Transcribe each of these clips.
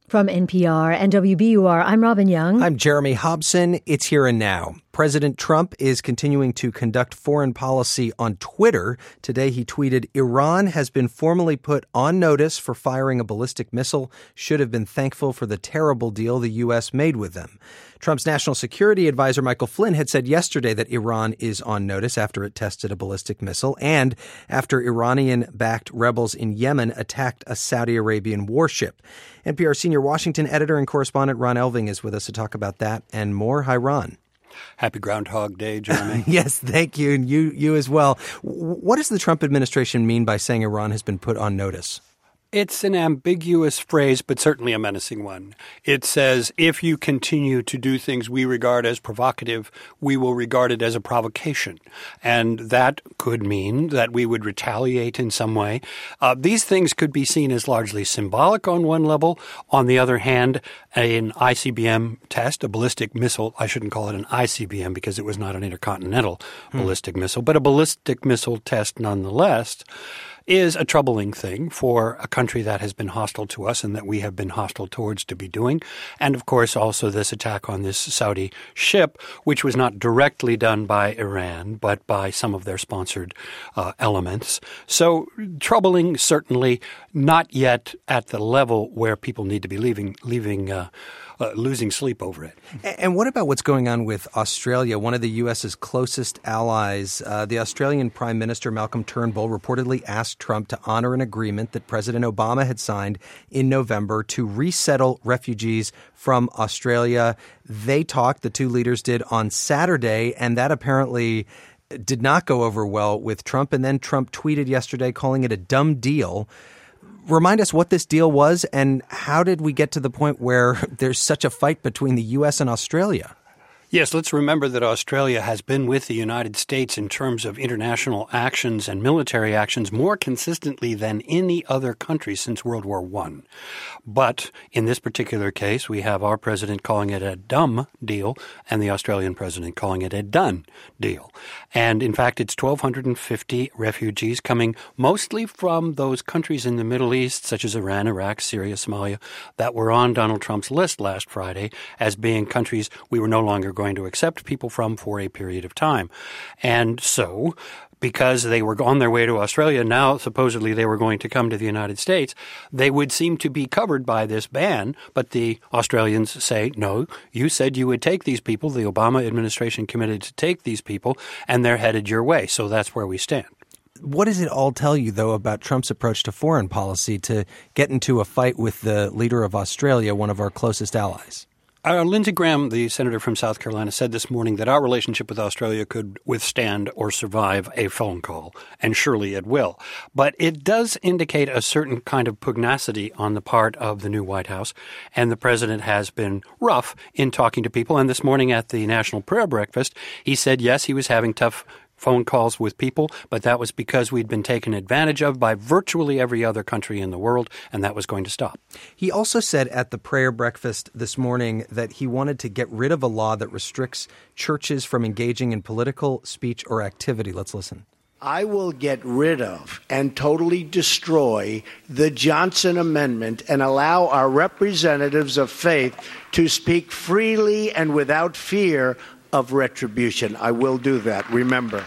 From NPR and WBUR, I'm Robin Young. I'm Jeremy Hobson. It's Here and Now. President Trump is continuing to conduct foreign policy on Twitter. Today he tweeted, "Iran has been formally put on notice for firing a ballistic missile. Should have been thankful for the terrible deal the U.S. made with them." Trump's national security advisor, Michael Flynn, had said yesterday that Iran is on notice after it tested a ballistic missile and after Iranian-backed rebels in Yemen attacked a Saudi Arabian warship. NPR senior Washington editor and correspondent Ron Elving is with us to talk about that and more. Hi, Ron. Happy Groundhog Day, Jeremy. Yes, thank you. And you as well. What does the Trump administration mean by saying Iran has been put on notice? It's an ambiguous phrase, but certainly a menacing one. It says, if you continue to do things we regard as provocative, we will regard it as a provocation. And that could mean that we would retaliate in some way. These things could be seen as largely symbolic on one level. On the other hand, an ICBM test, a ballistic missile, I shouldn't call it an ICBM because it was not an intercontinental ballistic missile, but a ballistic missile test nonetheless, is a troubling thing for a country that has been hostile to us and that we have been hostile towards to be doing. And, of course, also this attack on this Saudi ship, which was not directly done by Iran, but by some of their sponsored elements. So troubling, certainly, not yet at the level where people need to be losing sleep over it. And what about what's going on with Australia, one of the U.S.'s closest allies? The Australian Prime Minister Malcolm Turnbull reportedly asked Trump to honor an agreement that President Obama had signed in November to resettle refugees from Australia. They talked, the two leaders did, on Saturday, and that apparently did not go over well with Trump. And then Trump tweeted yesterday calling it a dumb deal. Remind us what this deal was and how did we get to the point where there's such a fight between the U.S. and Australia? Yes, let's remember that Australia has been with the United States in terms of international actions and military actions more consistently than any other country since World War I. But in this particular case, we have our president calling it a dumb deal and the Australian president calling it a done deal. And in fact, it's 1,250 refugees coming mostly from those countries in the Middle East, such as Iran, Iraq, Syria, Somalia, that were on Donald Trump's list last Friday as being countries we were no longer going to accept people from for a period of time. And so, because they were on their way to Australia, now supposedly they were going to come to the United States, they would seem to be covered by this ban. But the Australians say, no, you said you would take these people. The Obama administration committed to take these people, and they're headed your way. So that's where we stand. What does it all tell you, though, about Trump's approach to foreign policy to get into a fight with the leader of Australia, one of our closest allies? Lindsey Graham, the senator from South Carolina, said this morning that our relationship with Australia could withstand or survive a phone call, and surely it will. But it does indicate a certain kind of pugnacity on the part of the new White House, and the president has been rough in talking to people. And this morning at the National Prayer Breakfast, he said, yes, he was having tough phone calls with people, but that was because we'd been taken advantage of by virtually every other country in the world, and that was going to stop. He also said at the prayer breakfast this morning that he wanted to get rid of a law that restricts churches from engaging in political speech or activity. Let's listen. I will get rid of and totally destroy the Johnson Amendment and allow our representatives of faith to speak freely and without fear of retribution. I will do that, remember.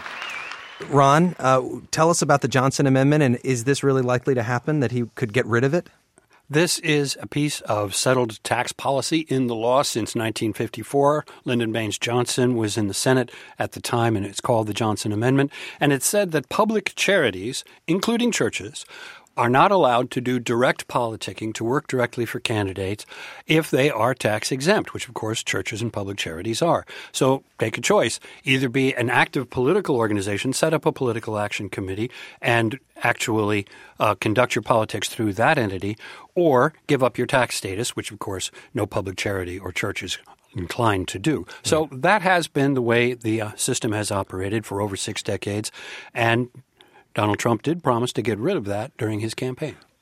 Ron, tell us about the Johnson Amendment, and is this really likely to happen, that he could get rid of it? This is a piece of settled tax policy in the law since 1954. Lyndon Baines Johnson was in the Senate at the time, and it's called the Johnson Amendment. And it said that public charities, including churches, are not allowed to do direct politicking, to work directly for candidates, if they are tax exempt, which, of course, churches and public charities are. So make a choice. Either be an active political organization, set up a political action committee, and actually conduct your politics through that entity, or give up your tax status, which, of course, no public charity or church is inclined to do. So that has been the way the system has operated for over 6 decades, and Donald Trump did promise to get rid of that during his campaign.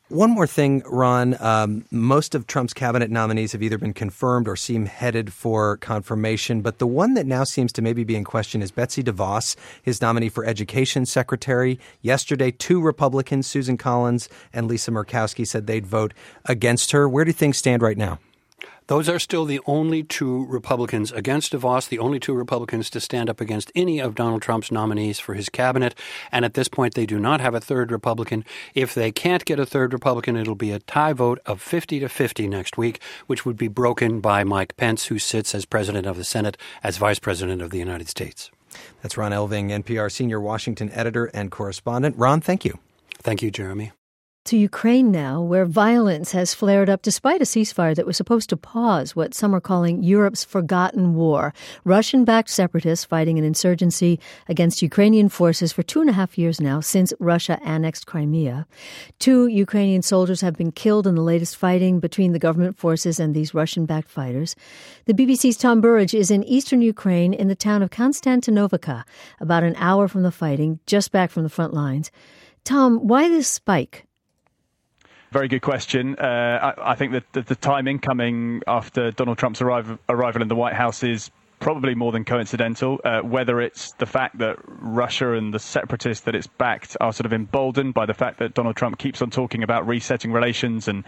One more thing, Ron. Most of Trump's cabinet nominees have either been confirmed or seem headed for confirmation. But the one that now seems to maybe be in question is Betsy DeVos, his nominee for Education Secretary. Yesterday, 2 Republicans, Susan Collins and Lisa Murkowski, said they'd vote against her. Where do things stand right now? Those are still the only 2 Republicans against DeVos, the only 2 Republicans to stand up against any of Donald Trump's nominees for his cabinet. And at this point, they do not have a third Republican. If they can't get a third Republican, it'll be a tie vote of 50-50 next week, which would be broken by Mike Pence, who sits as president of the Senate, as vice president of the United States. That's Ron Elving, NPR senior Washington editor and correspondent. Ron, thank you. Thank you, Jeremy. To Ukraine now, where violence has flared up despite a ceasefire that was supposed to pause what some are calling Europe's forgotten war. Russian-backed separatists fighting an insurgency against Ukrainian forces for 2.5 years now since Russia annexed Crimea. 2 Ukrainian soldiers have been killed in the latest fighting between the government forces and these Russian-backed fighters. The BBC's Tom Burridge is in eastern Ukraine in the town of Konstantinovka, about an hour from the fighting, just back from the front lines. Tom, why this spike? Very good question. I think that the timing coming after Donald Trump's arrival in the White House is probably more than coincidental, whether it's the fact that Russia and the separatists that it's backed are sort of emboldened by the fact that Donald Trump keeps on talking about resetting relations and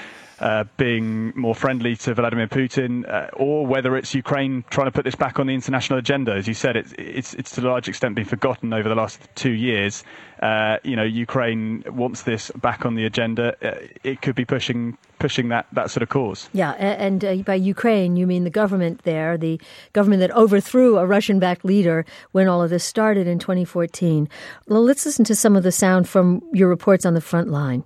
being more friendly to Vladimir Putin, or whether it's Ukraine trying to put this back on the international agenda. As you said, it's to a large extent been forgotten over the last 2 years. Ukraine wants this back on the agenda. It could be pushing that sort of cause. Yeah, and by Ukraine, you mean the government there, the government that overthrew a Russian-backed leader when all of this started in 2014. Well, let's listen to some of the sound from your reports on the front line.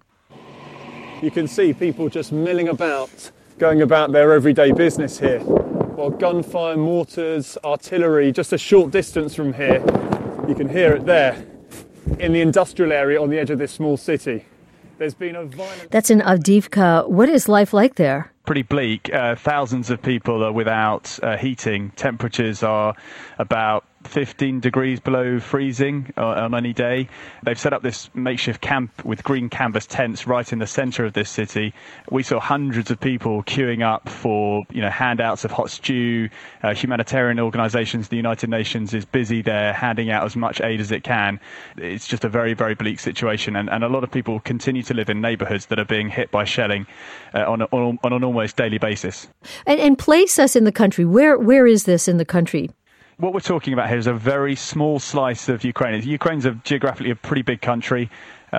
You can see people just milling about, going about their everyday business here, while gunfire, mortars, artillery, just a short distance from here, you can hear it there, in the industrial area on the edge of this small city. There's been a violent... That's in Avdiivka. What is life like there? Pretty bleak. Thousands of people are without heating. Temperatures are about 15 degrees below freezing on any day. They've set up this makeshift camp with green canvas tents right in the centre of this city. We saw hundreds of people queuing up for handouts of hot stew. Humanitarian organisations, the United Nations is busy there handing out as much aid as it can. It's just a very, very bleak situation, and a lot of people continue to live in neighbourhoods that are being hit by shelling on an almost daily basis. And place us in the country. Where is this in the country? What we're talking about here is a very small slice of Ukraine. Ukraine's geographically a pretty big country,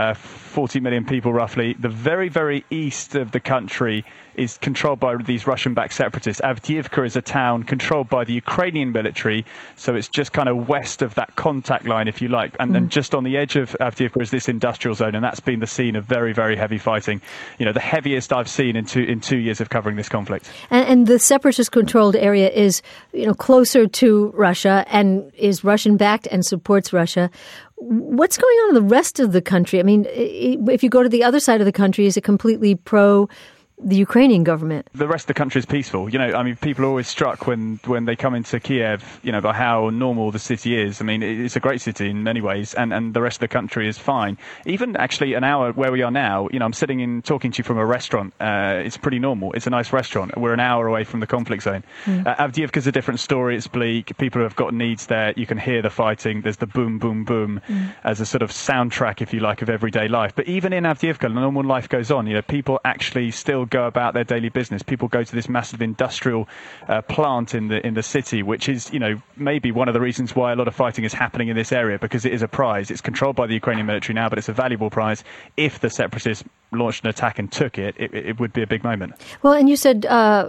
40 million people roughly. The very, very east of the country is controlled by these Russian-backed separatists. Avdiivka is a town controlled by the Ukrainian military, so it's just kind of west of that contact line, if you like. And then just on the edge of Avdiivka is this industrial zone, and that's been the scene of very, very heavy fighting. The heaviest I've seen in 2 years of covering this conflict. And the separatist-controlled area is, closer to Russia and is Russian-backed and supports Russia. What's going on in the rest of the country? I mean, if you go to the other side of the country, is it completely pro the Ukrainian government? The rest of the country is peaceful. People are always struck when they come into Kiev, by how normal the city is. I mean, it's a great city in many ways, and the rest of the country is fine. Even actually an hour where we are now, I'm sitting talking to you from a restaurant. It's pretty normal. It's a nice restaurant. We're an hour away from the conflict zone. Avdiivka's a different story. It's bleak. People have got needs there. You can hear the fighting. There's the boom, boom, boom as a sort of soundtrack, if you like, of everyday life. But even in Avdiivka, normal life goes on. People actually still go about their daily business. People go to this massive industrial plant in the city, which is, maybe one of the reasons why a lot of fighting is happening in this area, because it is a prize. It's controlled by the Ukrainian military now, but it's a valuable prize. If the separatists launched an attack and took it, it would be a big moment. Well, and you said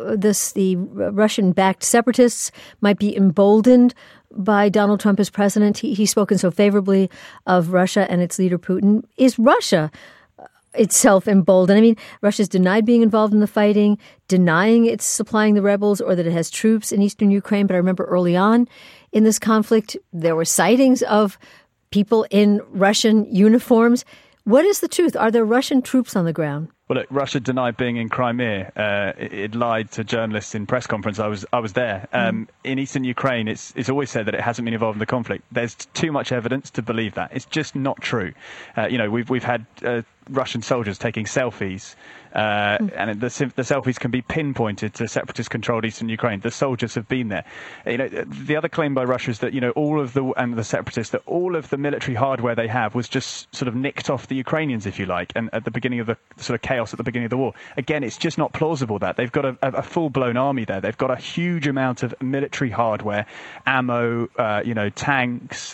the Russian-backed separatists might be emboldened by Donald Trump as president. He's spoken so favorably of Russia and its leader, Putin. Is Russia itself emboldened? I mean, Russia's denied being involved in the fighting, denying it's supplying the rebels or that it has troops in eastern Ukraine. But I remember early on in this conflict, there were sightings of people in Russian uniforms. What is the truth? Are there Russian troops on the ground? Well, look, Russia denied being in Crimea. It lied to journalists in press conference. I was there. In eastern Ukraine, it's always said that it hasn't been involved in the conflict. There's too much evidence to believe that. It's just not true. We've had Russian soldiers taking selfies. And the selfies can be pinpointed to separatist-controlled eastern Ukraine. The soldiers have been there. The other claim by Russia is that all of the separatists, that all of the military hardware they have was just sort of nicked off the Ukrainians, if you like, and at the beginning of the sort of chaos at the beginning of the war. Again, it's just not plausible that they've got a full-blown army there. They've got a huge amount of military hardware, ammo, tanks,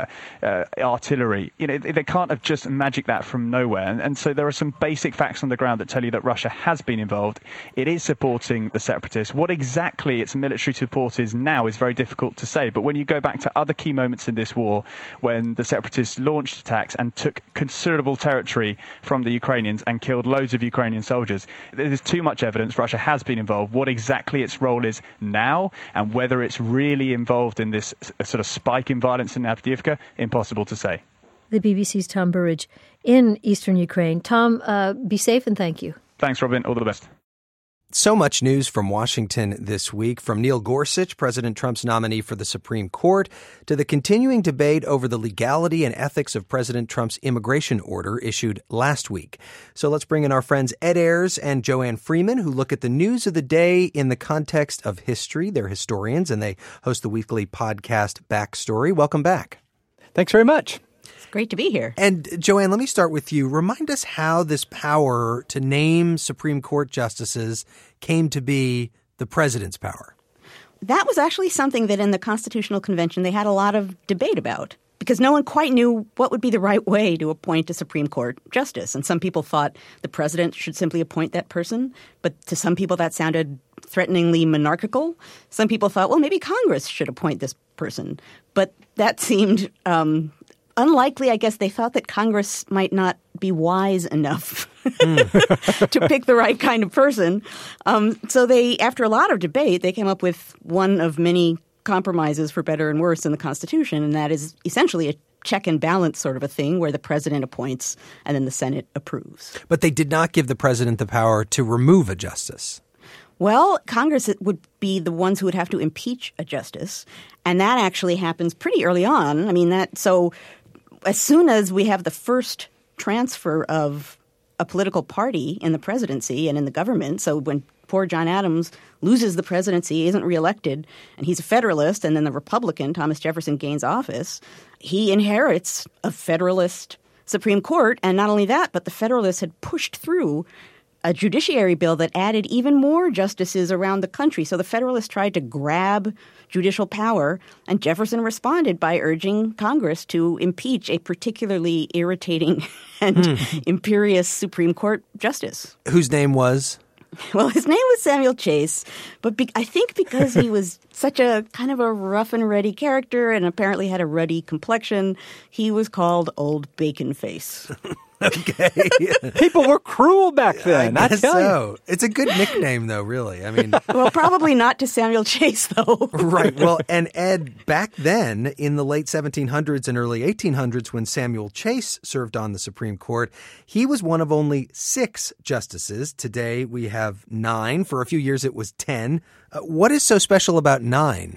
artillery. They can't have just magicked that from nowhere. And so there are some basic facts on the ground that tell you that Russia has been involved. It is supporting the separatists. What exactly its military support is now is very difficult to say. But when you go back to other key moments in this war, when the separatists launched attacks and took considerable territory from the Ukrainians and killed loads of Ukrainian soldiers, there's too much evidence Russia has been involved. What exactly its role is now and whether it's really involved in this sort of spike in violence in Avdiivka, impossible to say. The BBC's Tom Burridge in eastern Ukraine. Tom, be safe and thank you. Thanks, Robin. All the best. So much news from Washington this week, from Neil Gorsuch, President Trump's nominee for the Supreme Court, to the continuing debate over the legality and ethics of President Trump's immigration order issued last week. So let's bring in our friends Ed Ayers and Joanne Freeman, who look at the news of the day in the context of history. They're historians, and they host the weekly podcast Backstory. Welcome back. Thanks very much. Great to be here. And Joanne, let me start with you. Remind us how this power to name Supreme Court justices came to be the president's power. That was actually something that in the Constitutional Convention they had a lot of debate about, because no one quite knew what would be the right way to appoint a Supreme Court justice. And some people thought the president should simply appoint that person. But to some people that sounded threateningly monarchical. Some people thought, well, maybe Congress should appoint this person. But that seemed unlikely. I guess they thought that Congress might not be wise enough to pick the right kind of person. So they, after a lot of debate, they came up with one of many compromises, for better and worse, in the Constitution, and that is essentially a check and balance sort of a thing where the president appoints and then the Senate approves. But they did not give the president the power to remove a justice. Well, Congress would be the ones who would have to impeach a justice, and that actually happens pretty early on. I mean, so as soon as we have the first transfer of a political party in the presidency and in the government, so when poor John Adams loses the presidency, isn't reelected, and he's a Federalist, and then the Republican, Thomas Jefferson, gains office, he inherits a Federalist Supreme Court. And not only that, but the Federalists had pushed through a judiciary bill that added even more justices around the country. So the Federalists tried to grab judicial power, and Jefferson responded by urging Congress to impeach a particularly irritating and imperious Supreme Court justice. Whose name was? Well, his name was Samuel Chase, but I think because he was such a kind of a rough and ready character and apparently had a ruddy complexion, he was called Old Bacon Face. Okay. People were cruel back then. I guess so. It's a good nickname, though, really. I mean, well, probably not to Samuel Chase, though. Right. Well, and Ed, back then in the late 1700s and early 1800s, when Samuel Chase served on the Supreme Court, he was one of only 6 justices. Today we have 9. For a few years it was 10. What is so special about 9?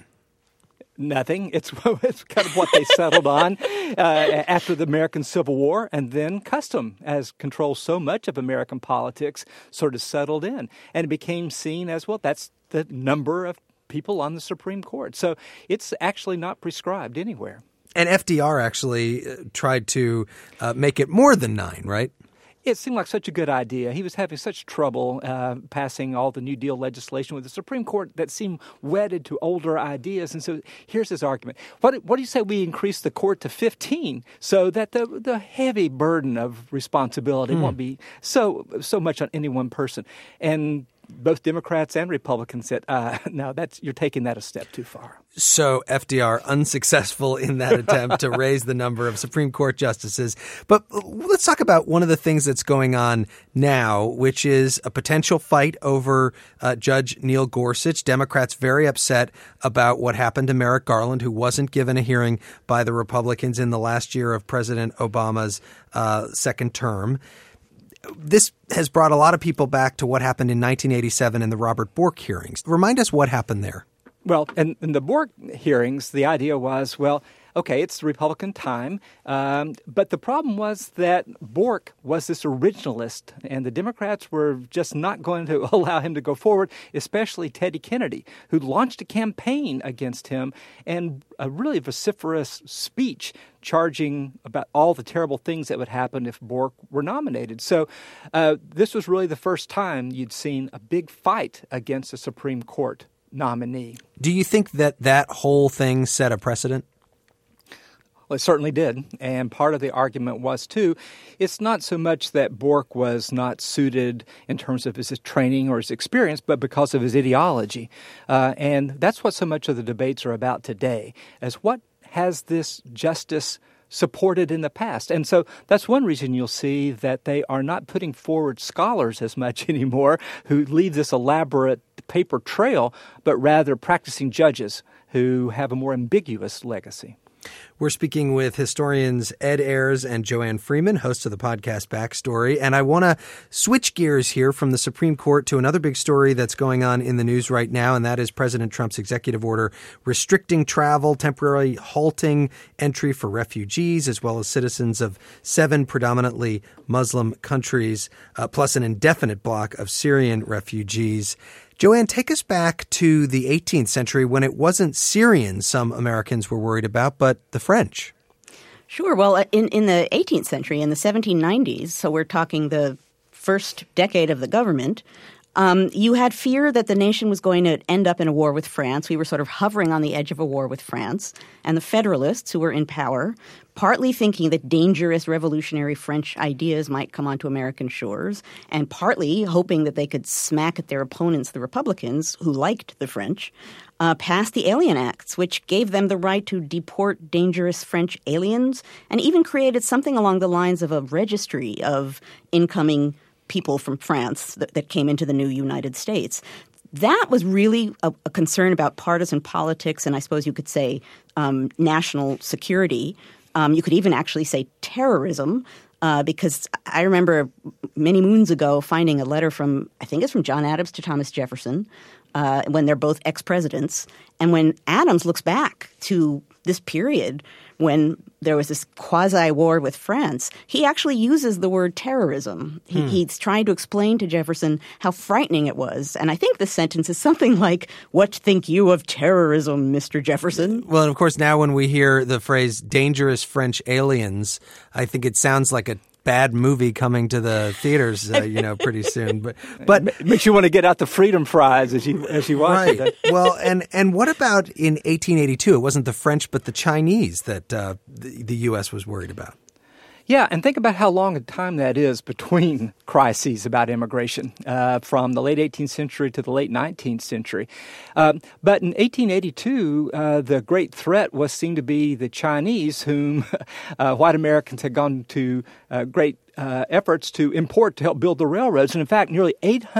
Nothing. It's kind of what they settled on after the American Civil War, and then custom, as controls so much of American politics, sort of settled in. And it became seen as, well, that's the number of people on the Supreme Court. So it's actually not prescribed anywhere. And FDR actually tried to make it more than 9, right? It seemed like such a good idea. He was having such trouble passing all the New Deal legislation with the Supreme Court that seemed wedded to older ideas. And so here's his argument. What do you say we increase the court to 15 so that the heavy burden of responsibility won't be so much on any one person? And both Democrats and Republicans said, no, you're taking that a step too far. So FDR unsuccessful in that attempt to raise the number of Supreme Court justices. But let's talk about one of the things that's going on now, which is a potential fight over Judge Neil Gorsuch. Democrats very upset about what happened to Merrick Garland, who wasn't given a hearing by the Republicans in the last year of President Obama's second term. This has brought a lot of people back to what happened in 1987 in the Robert Bork hearings. Remind us what happened there. Well, in the Bork hearings, the idea was, well, okay, it's the Republican time. But the problem was that Bork was this originalist, and the Democrats were just not going to allow him to go forward, especially Teddy Kennedy, who launched a campaign against him and a really vociferous speech charging about all the terrible things that would happen if Bork were nominated. So this was really the first time you'd seen a big fight against a Supreme Court nominee. Do you think that whole thing set a precedent? Well, it certainly did. And part of the argument was, too, it's not so much that Bork was not suited in terms of his training or his experience, but because of his ideology. And that's what so much of the debates are about today, as what has this justice supported in the past. And so that's one reason you'll see that they are not putting forward scholars as much anymore who leave this elaborate paper trail, but rather practicing judges who have a more ambiguous legacy. We're speaking with historians Ed Ayers and Joanne Freeman, hosts of the podcast Backstory. And I want to switch gears here from the Supreme Court to another big story that's going on in the news right now, and that is President Trump's executive order restricting travel, temporarily halting entry for refugees, as well as citizens of 7 predominantly Muslim countries, plus an indefinite block of Syrian refugees. Joanne, take us back to the 18th century when it wasn't Syrians some Americans were worried about, but the French. Sure. Well, in the 18th century, in the 1790s, so we're talking the first decade of the government, you had fear that the nation was going to end up in a war with France. We were sort of hovering on the edge of a war with France. And the Federalists, who were in power, partly thinking that dangerous revolutionary French ideas might come onto American shores, and partly hoping that they could smack at their opponents, the Republicans, who liked the French, passed the Alien Acts, which gave them the right to deport dangerous French aliens, and even created something along the lines of a registry of incoming people from France that came into the new United States. That was really a concern about partisan politics and I suppose you could say national security. You could even actually say terrorism because I remember many moons ago finding a letter from, I think it's from John Adams to Thomas Jefferson when they're both ex-presidents. And when Adams looks back to this period when there was this quasi-war with France, he actually uses the word terrorism. He's trying to explain to Jefferson how frightening it was. And I think the sentence is something like, "What think you of terrorism, Mr. Jefferson?" Well, and of course, now when we hear the phrase dangerous French aliens, I think it sounds like a bad movie coming to the theaters, pretty soon. But it makes you want to get out the freedom fries as you watch it. Well, and what about in 1882? It wasn't the French, but the Chinese that the U.S. was worried about. Yeah, and think about how long a time that is between crises about immigration, from the late 18th century to the late 19th century. But in 1882, the great threat was seen to be the Chinese, whom white Americans had gone to great efforts to import to help build the railroads. And in fact, nearly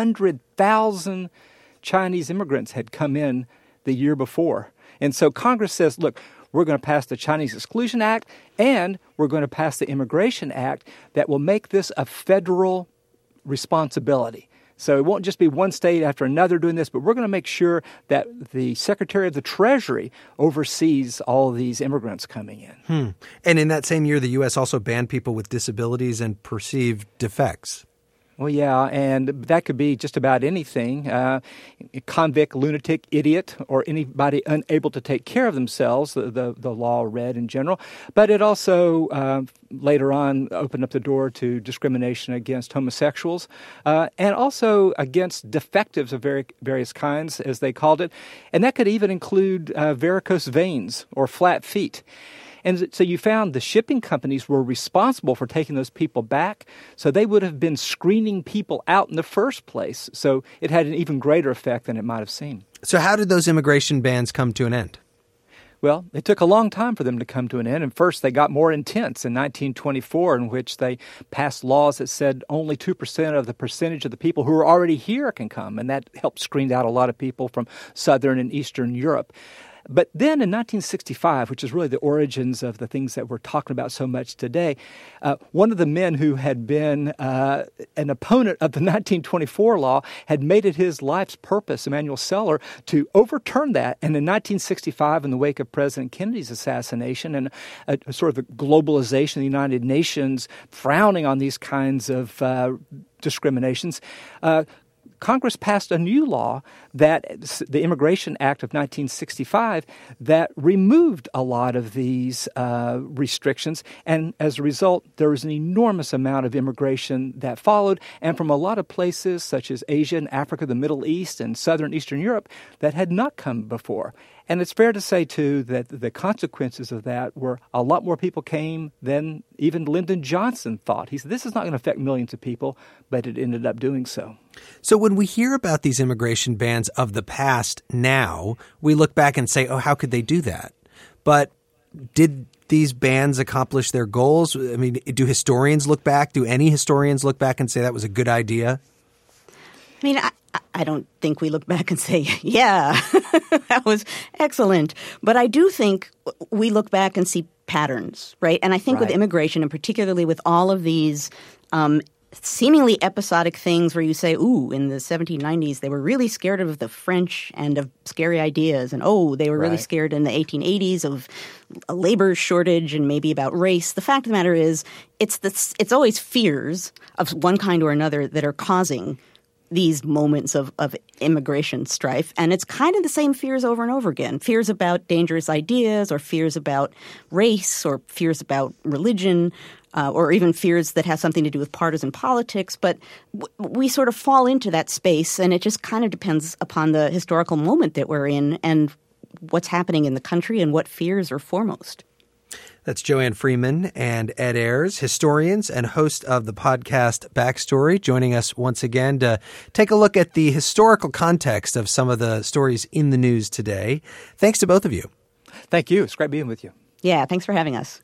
800,000 Chinese immigrants had come in the year before. And so Congress says, look, we're going to pass the Chinese Exclusion Act, and we're going to pass the Immigration Act that will make this a federal responsibility. So it won't just be one state after another doing this, but we're going to make sure that the Secretary of the Treasury oversees all of these immigrants coming in. And in that same year, the U.S. also banned people with disabilities and perceived defects. Well, yeah, and that could be just about anything. Convict, lunatic, idiot, or anybody unable to take care of themselves, the law read in general. But it also later on opened up the door to discrimination against homosexuals and also against defectives of various kinds, as they called it. And that could even include varicose veins or flat feet. And so you found the shipping companies were responsible for taking those people back, so they would have been screening people out in the first place. So it had an even greater effect than it might have seemed. So how did those immigration bans come to an end? Well, it took a long time for them to come to an end. And first, they got more intense in 1924, in which they passed laws that said only 2% of the percentage of the people who are already here can come. And that helped screen out a lot of people from Southern and Eastern Europe. But then in 1965, which is really the origins of the things that we're talking about so much today, one of the men who had been an opponent of the 1924 law had made it his life's purpose, Emanuel Celler, to overturn that. And in 1965, in the wake of President Kennedy's assassination and a sort of the globalization of the United Nations frowning on these kinds of discriminations, Congress passed a new law, that the Immigration Act of 1965, that removed a lot of these restrictions. And as a result, there was an enormous amount of immigration that followed, and from a lot of places such as Asia and Africa, the Middle East, and Southern Eastern Europe that had not come before. And it's fair to say, too, that the consequences of that were a lot more people came than even Lyndon Johnson thought. He said, this is not going to affect millions of people, but it ended up doing so. So when we hear about these immigration bans of the past now, we look back and say, oh, how could they do that? But did these bans accomplish their goals? I mean, do historians look back? Do any historians look back and say that was a good idea? I mean, I don't think we look back and say, yeah, that was excellent. But I do think we look back and see patterns, right? And I think with immigration, and particularly with all of these seemingly episodic things where you say, ooh, in the 1790s, they were really scared of the French and of scary ideas. And, oh, they were really scared in the 1880s of a labor shortage and maybe about race. The fact of the matter is it's always fears of one kind or another that are causing these moments of immigration strife. And it's kind of the same fears over and over again. Fears about dangerous ideas, or fears about race, or fears about religion, or even fears that have something to do with partisan politics. But we sort of fall into that space, and it just kind of depends upon the historical moment that we're in and what's happening in the country and what fears are foremost. That's Joanne Freeman and Ed Ayers, historians and host of the podcast Backstory, joining us once again to take a look at the historical context of some of the stories in the news today. Thanks to both of you. Thank you. It's great being with you. Yeah, thanks for having us.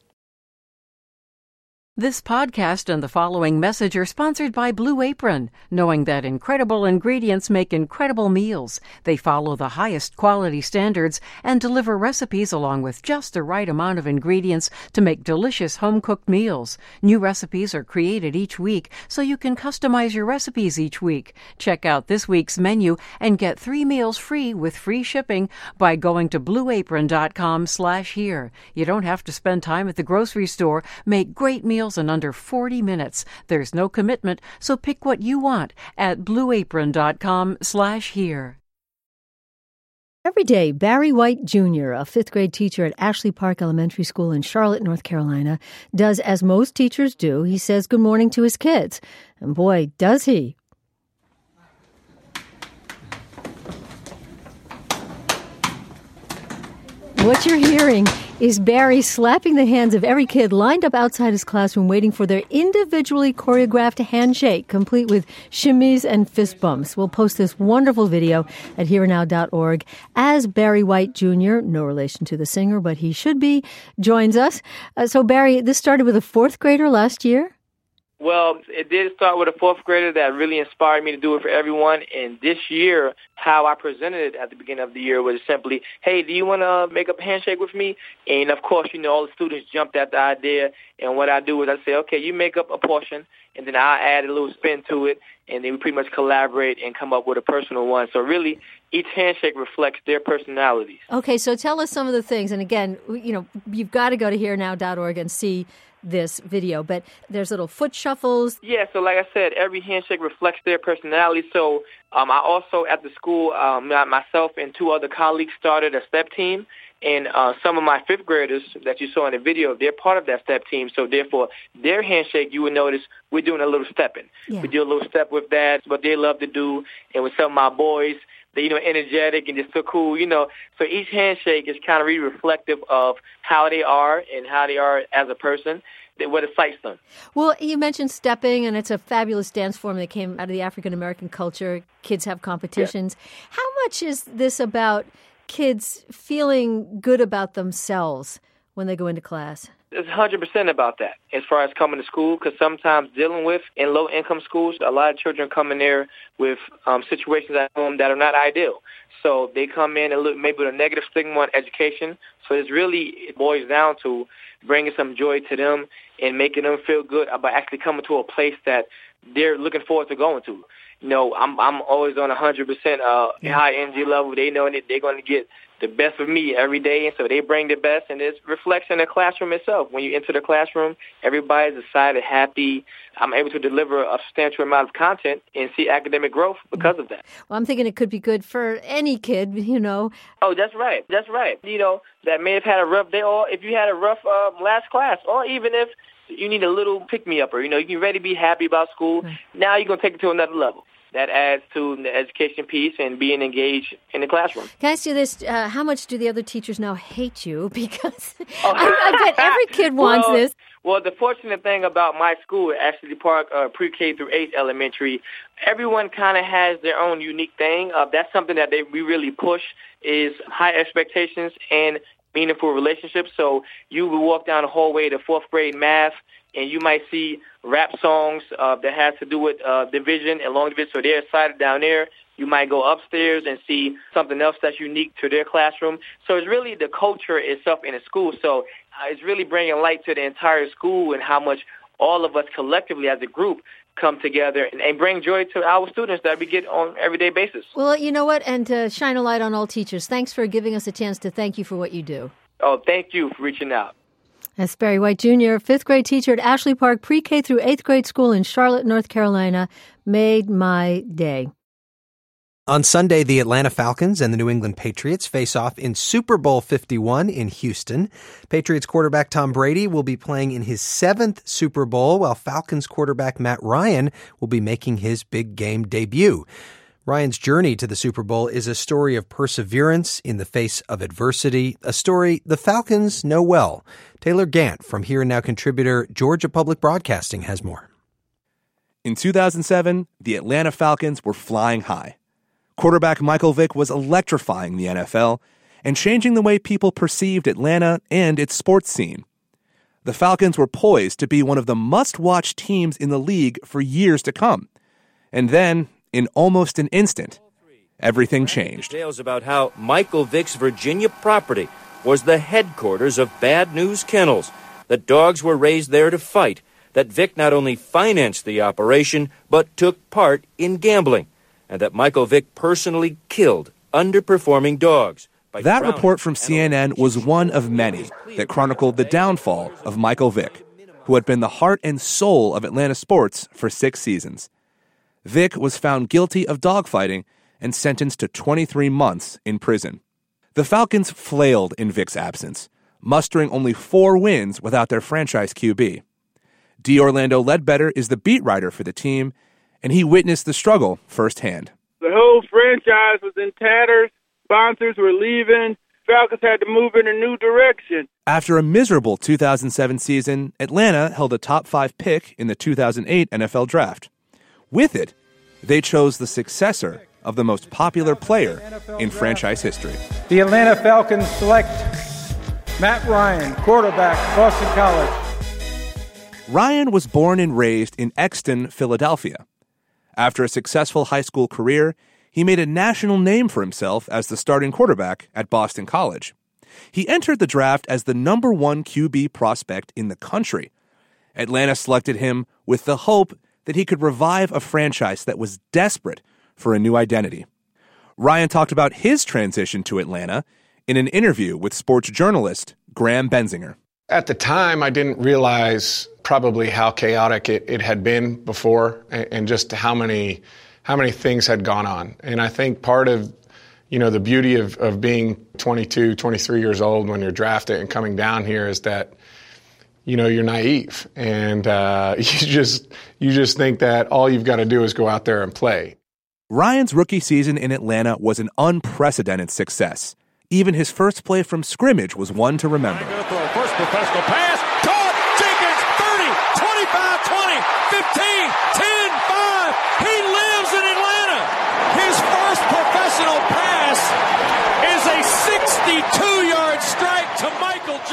This podcast and the following message are sponsored by Blue Apron. Knowing that incredible ingredients make incredible meals, they follow the highest quality standards and deliver recipes along with just the right amount of ingredients to make delicious home-cooked meals. New recipes are created each week, so you can customize your recipes each week. Check out this week's menu and get 3 meals free with free shipping by going to blueapron.com/here. You don't have to spend time at the grocery store. Make great meals in under 40 minutes. There's no commitment, so pick what you want at blueapron.com/here. Every day, Barry White Jr., a 5th grade teacher at Ashley Park Elementary School in Charlotte, North Carolina, does as most teachers do. He says good morning to his kids. And boy, does he. What you're hearing is Barry slapping the hands of every kid lined up outside his classroom waiting for their individually choreographed handshake, complete with shimmies and fist bumps. We'll post this wonderful video at herenow.org as Barry White Jr., no relation to the singer, but he should be, joins us. So Barry, this started with a 4th grader last year? Well, it did start with a 4th grader that really inspired me to do it for everyone. And this year, how I presented it at the beginning of the year was simply, hey, do you want to make a handshake with me? And, of course, all the students jumped at the idea. And what I do is I say, okay, you make up a portion, and then I'll add a little spin to it. And then we pretty much collaborate and come up with a personal one. So really, each handshake reflects their personalities. Okay, so tell us some of the things. And, again, you've got to go to herenow.org and see this video, but there's little foot shuffles. Yeah, so like I said, every handshake reflects their personality. So I also, at the school, myself and 2 other colleagues started a step team, and some of my 5th graders that you saw in the video, they're part of that step team. So therefore, their handshake, you would notice we're doing a little stepping. Yeah. We do a little step with that. It's what they love to do. And with some of my boys, they, energetic and just so cool, So each handshake is kind of really reflective of how they are and how they are as a person, what excites them. Well, you mentioned stepping, and it's a fabulous dance form that came out of the African-American culture. Kids have competitions. Yeah. How much is this about kids feeling good about themselves when they go into class? It's 100% about that as far as coming to school, because sometimes dealing with in low-income schools, a lot of children come in there with situations at home that are not ideal. So they come in and look maybe with a negative stigma on education. So it boils down to bringing some joy to them and making them feel good about actually coming to a place that they're looking forward to going to. You know, I'm always on 100% high energy level. They know that they're going to get the best of me every day, and so they bring the best, and it reflects in the classroom itself. When you enter the classroom, everybody's excited, happy. I'm able to deliver a substantial amount of content and see academic growth because of that. Well, I'm thinking it could be good for any kid, you know. Oh, that's right. That's right. You know, that may have had a rough day, or if you had a rough last class, or even if you need a little pick-me-up, or, you know, you're ready to be happy about school, now you're going to take it to another level. That adds to the education piece and being engaged in the classroom. Can I ask you this? How much do the other teachers now hate you? Because I bet every kid wants this. Well, the fortunate thing about my school, Ashley Park Pre-K through 8th Elementary, everyone kind of has their own unique thing. That's something that we really push is high expectations and meaningful relationships. So you will walk down the hallway to 4th grade math, and you might see rap songs that has to do with division and long division. So they're excited down there. You might go upstairs and see something else that's unique to their classroom. So it's really the culture itself in the school. So it's really bringing light to the entire school and how much all of us collectively as a group come together and bring joy to our students that we get on an everyday basis. Well, you know what? And to shine a light on all teachers, thanks for giving us a chance to thank you for what you do. Oh, thank you for reaching out. That's Barry White Jr., 5th grade teacher at Ashley Park Pre-K through 8th grade school in Charlotte, North Carolina, made my day. On Sunday, the Atlanta Falcons and the New England Patriots face off in Super Bowl 51 in Houston. Patriots quarterback Tom Brady will be playing in his 7th Super Bowl, while Falcons quarterback Matt Ryan will be making his big game debut. Ryan's journey to the Super Bowl is a story of perseverance in the face of adversity, a story the Falcons know well. Taylor Gant from Here and Now contributor Georgia Public Broadcasting has more. In 2007, the Atlanta Falcons were flying high. Quarterback Michael Vick was electrifying the NFL and changing the way people perceived Atlanta and its sports scene. The Falcons were poised to be one of the must-watch teams in the league for years to come. And then, in almost an instant, everything changed. Details about how Michael Vick's Virginia property was the headquarters of Bad News Kennels, that dogs were raised there to fight, that Vick not only financed the operation, but took part in gambling, and that Michael Vick personally killed underperforming dogs. That report from CNN was one of many that chronicled the downfall of Michael Vick, who had been the heart and soul of Atlanta sports for 6 seasons. Vick was found guilty of dogfighting and sentenced to 23 months in prison. The Falcons flailed in Vick's absence, mustering only 4 wins without their franchise QB. D. Orlando Ledbetter is the beat writer for the team, and he witnessed the struggle firsthand. The whole franchise was in tatters. Sponsors were leaving. Falcons had to move in a new direction. After a miserable 2007 season, Atlanta held a top 5 pick in the 2008 NFL Draft. With it, they chose the successor of the most popular player in franchise history. The Atlanta Falcons select Matt Ryan, quarterback, Boston College. Ryan was born and raised in Exton, Philadelphia. After a successful high school career, he made a national name for himself as the starting quarterback at Boston College. He entered the draft as the number 1 QB prospect in the country. Atlanta selected him with the hope that he could revive a franchise that was desperate for a new identity. Ryan talked about his transition to Atlanta in an interview with sports journalist Graham Benzinger. At the time, I didn't realize probably how chaotic it had been before and just how many things had gone on. And I think part of, the beauty of being 22, 23 years old when you're drafted and coming down here is that, you're naive and you just think that all you've got to do is go out there and play. Ryan's rookie season in Atlanta was an unprecedented success. Even his first play from scrimmage was one to remember. First professional pass, caught, Jenkins, 30, 25, 20, 15, 10, 5. He lives in Atlanta. His first professional pass is a 62-yard strike to Michael Jenkins.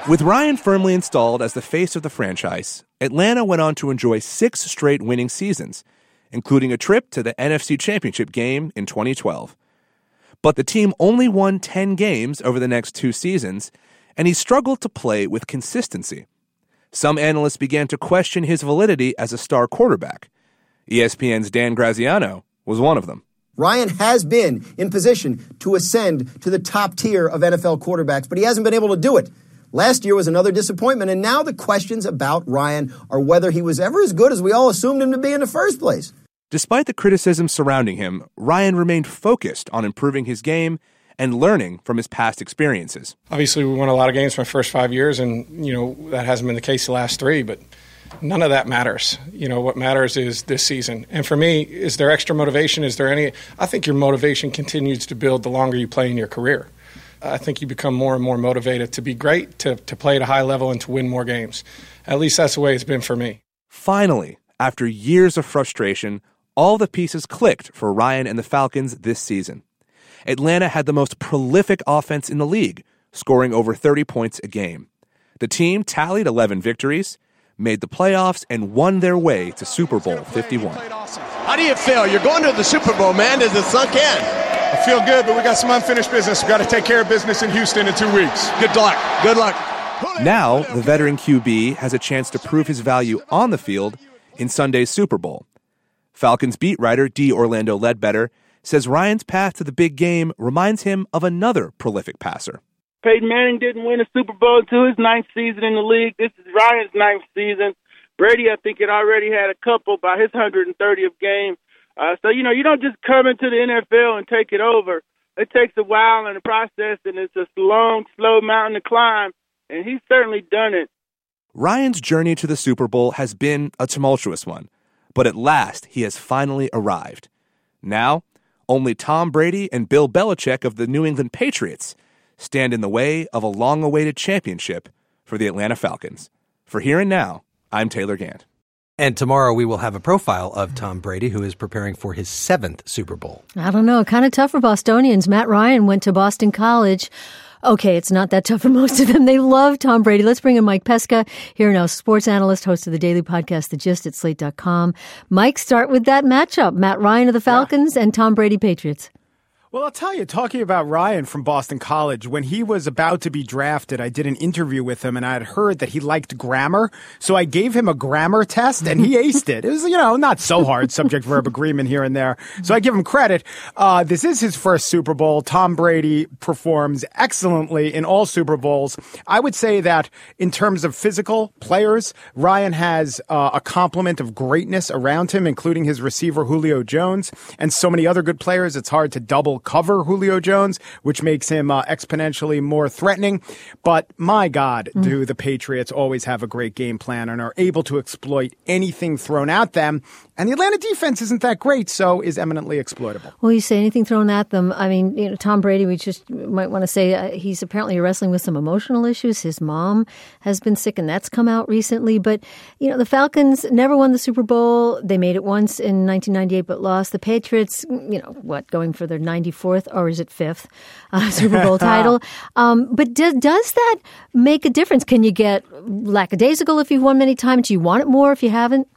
With Ryan firmly installed as the face of the franchise, Atlanta went on to enjoy 6 straight winning seasons, including a trip to the NFC Championship game in 2012. But the team only won 10 games over the next 2 seasons, and he struggled to play with consistency. Some analysts began to question his validity as a star quarterback. ESPN's Dan Graziano was one of them. Ryan has been in position to ascend to the top tier of NFL quarterbacks, but he hasn't been able to do it. Last year was another disappointment, and now the questions about Ryan are whether he was ever as good as we all assumed him to be in the first place. Despite the criticism surrounding him, Ryan remained focused on improving his game and learning from his past experiences. Obviously, we won a lot of games my first 5 years, and, that hasn't been the case the last 3, but none of that matters. What matters is this season. And for me, is there extra motivation? Is there any? I think your motivation continues to build the longer you play in your career. I think you become more and more motivated to be great, to play at a high level, and to win more games. At least that's the way it's been for me. Finally, after years of frustration, all the pieces clicked for Ryan and the Falcons this season. Atlanta had the most prolific offense in the league, scoring over 30 points a game. The team tallied 11 victories, made the playoffs, and won their way to Super Bowl 51. How do you feel? You're going to the Super Bowl, man. Does it sunk in? I feel good, but we got some unfinished business. We got to take care of business in Houston in 2 weeks. Good luck. Good luck. Now, the veteran QB has a chance to prove his value on the field in Sunday's Super Bowl. Falcons beat writer D. Orlando Ledbetter says Ryan's path to the big game reminds him of another prolific passer. Peyton Manning didn't win a Super Bowl until his 9th season in the league. This is Ryan's 9th season. Brady, I think, had already had a couple by his 130th game. So, you don't just come into the NFL and take it over. It takes a while in the process, and it's a long, slow mountain to climb, and he's certainly done it. Ryan's journey to the Super Bowl has been a tumultuous one, but at last he has finally arrived. Now, only Tom Brady and Bill Belichick of the New England Patriots stand in the way of a long-awaited championship for the Atlanta Falcons. For Here and Now, I'm Taylor Gant. And tomorrow we will have a profile of Tom Brady, who is preparing for his 7th Super Bowl. I don't know. Kind of tough for Bostonians. Matt Ryan went to Boston College. Okay, it's not that tough for most of them. They love Tom Brady. Let's bring in Mike Pesca, here now, sports analyst, host of the daily podcast, The Gist at Slate.com. Mike, start with that matchup. Matt Ryan of the Falcons and Tom Brady Patriots. Well, I'll tell you, talking about Ryan from Boston College, when he was about to be drafted, I did an interview with him, and I had heard that he liked grammar. So I gave him a grammar test, and he aced it. It was, not so hard, subject-verb agreement here and there. So I give him credit. This is his first Super Bowl. Tom Brady performs excellently in all Super Bowls. I would say that in terms of physical players, Ryan has a complement of greatness around him, including his receiver, Julio Jones, and so many other good players. It's hard to double cover Julio Jones, which makes him exponentially more threatening. But my God, do the Patriots always have a great game plan and are able to exploit anything thrown at them. And the Atlanta defense isn't that great, so is eminently exploitable. Well, you say anything thrown at them. I mean, Tom Brady, we just might want to say he's apparently wrestling with some emotional issues. His mom has been sick, and that's come out recently. But, the Falcons never won the Super Bowl. They made it once in 1998, but lost. The Patriots, going for their 94th, or is it 5th Super Bowl title? But does that make a difference? Can you get lackadaisical if you've won many times? Do you want it more if you haven't?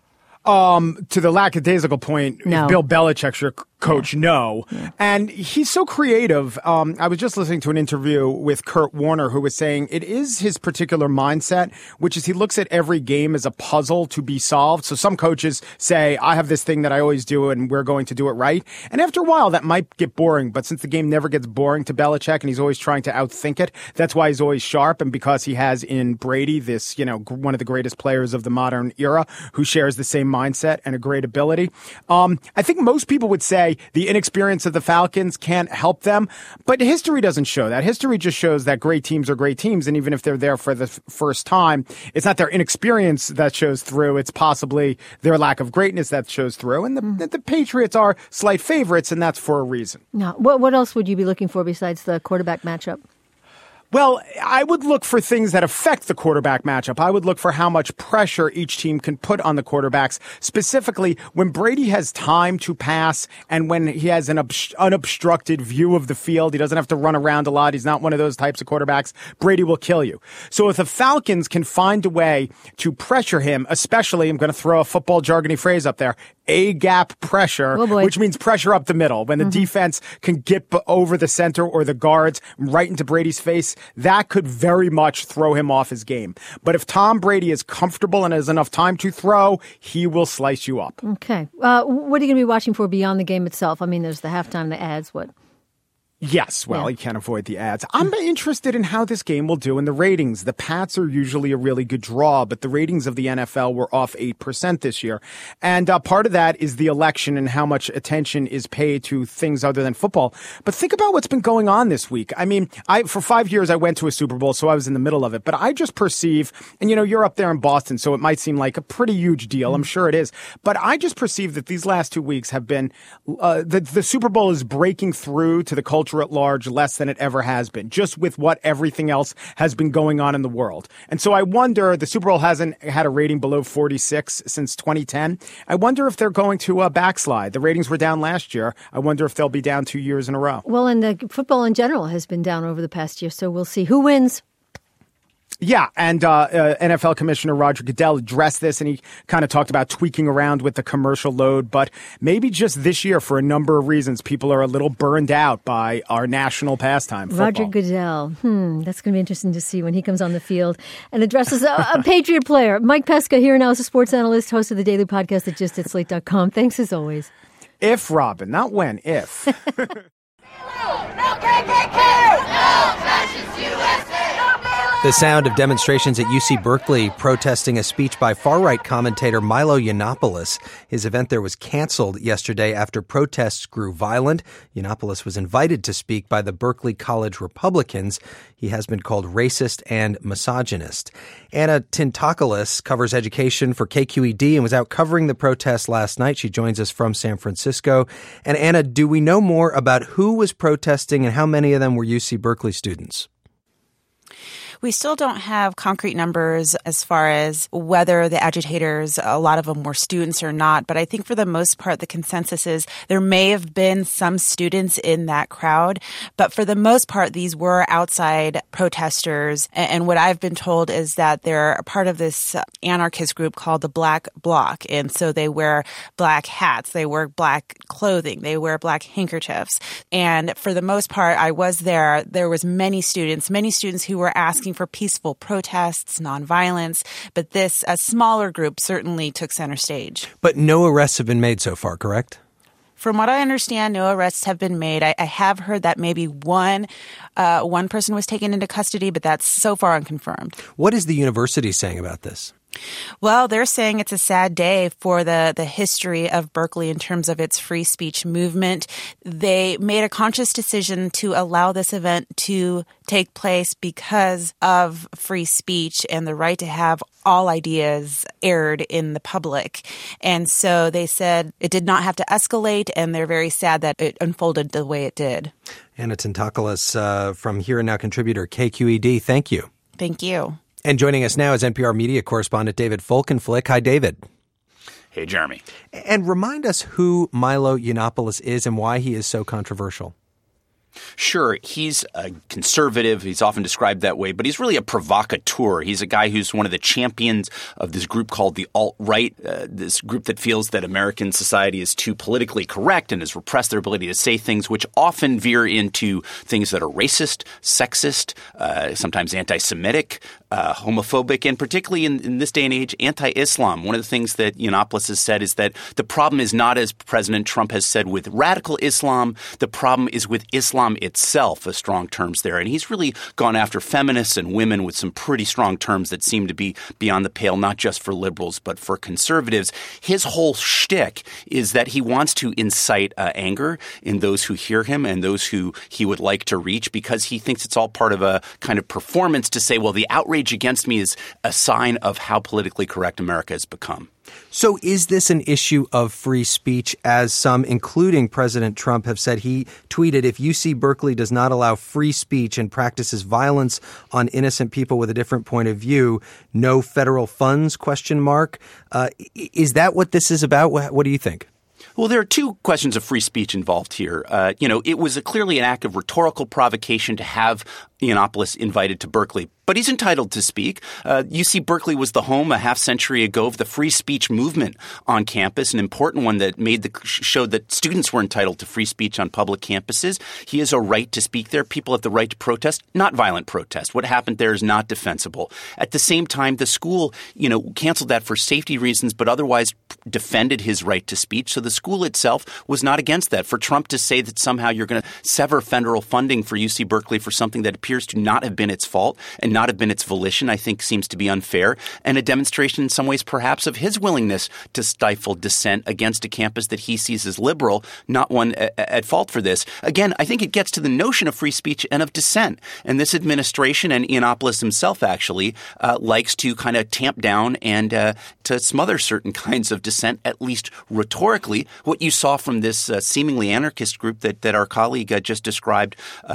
To the lackadaisical point, no. If Bill Belichick's your coach, no. Yeah. And he's so creative. I was just listening to an interview with Kurt Warner, who was saying it is his particular mindset, which is he looks at every game as a puzzle to be solved. So some coaches say, I have this thing that I always do and we're going to do it right. And after a while, that might get boring. But since the game never gets boring to Belichick and he's always trying to outthink it, that's why he's always sharp. And because he has in Brady this, one of the greatest players of the modern era who shares the same mindset and a great ability. I think most people would say the inexperience of the Falcons can't help them, but history doesn't show that. History just shows that great teams are great teams, and even if they're there for the first time, it's not their inexperience that shows through. It's possibly their lack of greatness that shows through, and the Patriots are slight favorites, and that's for a reason. Now, what else would you be looking for besides the quarterback matchup? Well, I would look for things that affect the quarterback matchup. I would look for how much pressure each team can put on the quarterbacks. Specifically, when Brady has time to pass and when he has an unobstructed view of the field, he doesn't have to run around a lot. He's not one of those types of quarterbacks. Brady will kill you. So if the Falcons can find a way to pressure him, especially, I'm going to throw a football jargony phrase up there, A-gap pressure, which means pressure up the middle. When the defense can get over the center or the guards right into Brady's face, that could very much throw him off his game. But if Tom Brady is comfortable and has enough time to throw, he will slice you up. Okay. What are you going to be watching for beyond the game itself? I mean, there's the halftime, the ads, what? Yes, well, you can't avoid the ads. I'm interested in how this game will do in the ratings. The Pats are usually a really good draw, but the ratings of the NFL were off 8% this year. And part of that is the election and how much attention is paid to things other than football. But think about what's been going on this week. I mean, for 5 years, I went to a Super Bowl, so I was in the middle of it. But I just perceive, and you're up there in Boston, so it might seem like a pretty huge deal. I'm sure it is. But I just perceive that these last 2 weeks have been, the Super Bowl is breaking through to the culture at large less than it ever has been, just with what everything else has been going on in the world. And so I wonder, the Super Bowl hasn't had a rating below 46 since 2010. I wonder if they're going to backslide. The ratings were down last year. I wonder if they'll be down 2 years in a row. Well, and the football in general has been down over the past year, so we'll see who wins. Yeah, and NFL Commissioner Roger Goodell addressed this, and he kind of talked about tweaking around with the commercial load. But maybe just this year, for a number of reasons, people are a little burned out by our national pastime, football. Roger Goodell. That's going to be interesting to see when he comes on the field and addresses a Patriot player. Mike Pesca here now as a sports analyst, host of the daily podcast at GistAtSlate.com. Thanks as always. If, Robin, not when, if. No KKK! No Fascist USA! The sound of demonstrations at UC Berkeley protesting a speech by far-right commentator Milo Yiannopoulos. His event there was canceled yesterday after protests grew violent. Yiannopoulos was invited to speak by the Berkeley College Republicans. He has been called racist and misogynist. Anna Tintakoulis covers education for KQED and was out covering the protests last night. She joins us from San Francisco. And Anna, do we know more about who was protesting and how many of them were UC Berkeley students? We still don't have concrete numbers as far as whether the agitators, a lot of them were students or not. But I think for the most part, the consensus is there may have been some students in that crowd. But for the most part, these were outside protesters. And what I've been told is that they're a part of this anarchist group called the Black Bloc. And so they wear black hats, they wear black clothing, they wear black handkerchiefs. And for the most part, I was there. There was many students who were asking for peaceful protests, nonviolence, but a smaller group certainly took center stage. But no arrests have been made so far, correct? From what I understand, no arrests have been made. I have heard that maybe one person was taken into custody, but that's so far unconfirmed. What is the university saying about this? Well, they're saying it's a sad day for the history of Berkeley in terms of its free speech movement. They made a conscious decision to allow this event to take place because of free speech and the right to have all ideas aired in the public. And so they said it did not have to escalate, and they're very sad that it unfolded the way it did. Anna Tintakoulis from Here and Now contributor KQED, thank you. Thank you. And joining us now is NPR media correspondent David Folkenflik. Hi, David. Hey, Jeremy. And remind us who Milo Yiannopoulos is and why he is so controversial. Sure, he's a conservative. He's often described that way, but he's really a provocateur. He's a guy who's one of the champions of this group called the alt-right, this group that feels that American society is too politically correct and has repressed their ability to say things which often veer into things that are racist, sexist, sometimes anti-Semitic, homophobic, and particularly in this day and age, anti-Islam. One of the things that Yiannopoulos has said is that the problem is not, as President Trump has said, with radical Islam. The problem is with Islam itself, strong terms there. And he's really gone after feminists and women with some pretty strong terms that seem to be beyond the pale, not just for liberals, but for conservatives. His whole shtick is that he wants to incite anger in those who hear him and those who he would like to reach, because he thinks it's all part of a kind of performance to say, well, the outrage against me is a sign of how politically correct America has become. So is this an issue of free speech, as some, including President Trump, have said? He tweeted, if UC Berkeley does not allow free speech and practices violence on innocent people with a different point of view, no federal funds, ? Is that what this is about? What do you think? Well, there are two questions of free speech involved here. It was clearly an act of rhetorical provocation to have Yiannopoulos invited to Berkeley. But he's entitled to speak. UC Berkeley was the home a half century ago of the free speech movement on campus, an important one that showed that students were entitled to free speech on public campuses. He has a right to speak there. People have the right to protest, not violent protest. What happened there is not defensible. At the same time, the school, canceled that for safety reasons, but otherwise defended his right to speech. So the school itself was not against that. For Trump to say that somehow you're going to sever federal funding for UC Berkeley for something that appears to not have been its fault and not have been its volition, I think seems to be unfair, and a demonstration in some ways perhaps of his willingness to stifle dissent against a campus that he sees as liberal, not one at fault for this. Again, I think it gets to the notion of free speech and of dissent. And this administration, and Yiannopoulos himself actually, likes to kind of tamp down and to smother certain kinds of dissent, at least rhetorically. What you saw from this seemingly anarchist group that our colleague just described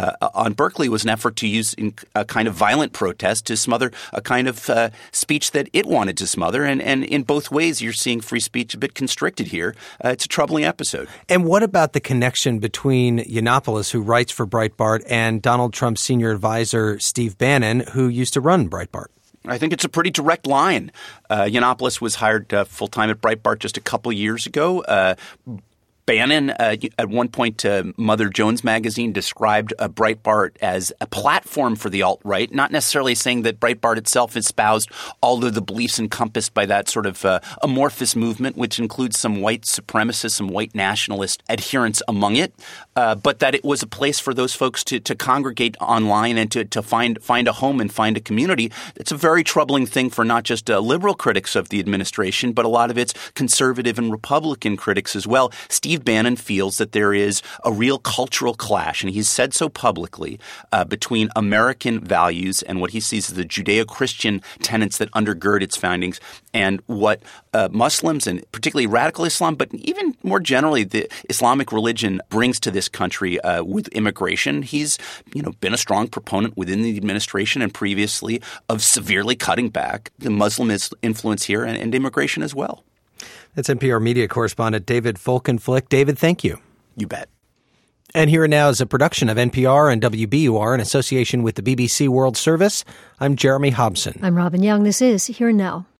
on Berkeley was an effort to use a kind of violent protest to smother a kind of speech that it wanted to smother. And in both ways, you're seeing free speech a bit constricted here. It's a troubling episode. And what about the connection between Yiannopoulos, who writes for Breitbart, and Donald Trump's senior advisor, Steve Bannon, who used to run Breitbart? I think it's a pretty direct line. Yiannopoulos was hired full-time at Breitbart just a couple years ago. Bannon, at one point, Mother Jones magazine described Breitbart as a platform for the alt-right, not necessarily saying that Breitbart itself espoused all of the beliefs encompassed by that sort of amorphous movement, which includes some white supremacist, some white nationalist adherents among it, but that it was a place for those folks to congregate online and to find a home and find a community. It's a very troubling thing for not just liberal critics of the administration, but a lot of its conservative and Republican critics as well. Steve Bannon feels that there is a real cultural clash, and he's said so publicly, between American values and what he sees as the Judeo-Christian tenets that undergird its foundings and what Muslims, and particularly radical Islam, but even more generally the Islamic religion, brings to this country with immigration. He's been a strong proponent within the administration and previously of severely cutting back the Muslim influence here and immigration as well. That's NPR media correspondent David Folkenflik. David, thank you. You bet. And Here and Now is a production of NPR and WBUR in association with the BBC World Service. I'm Jeremy Hobson. I'm Robin Young. This is Here and Now.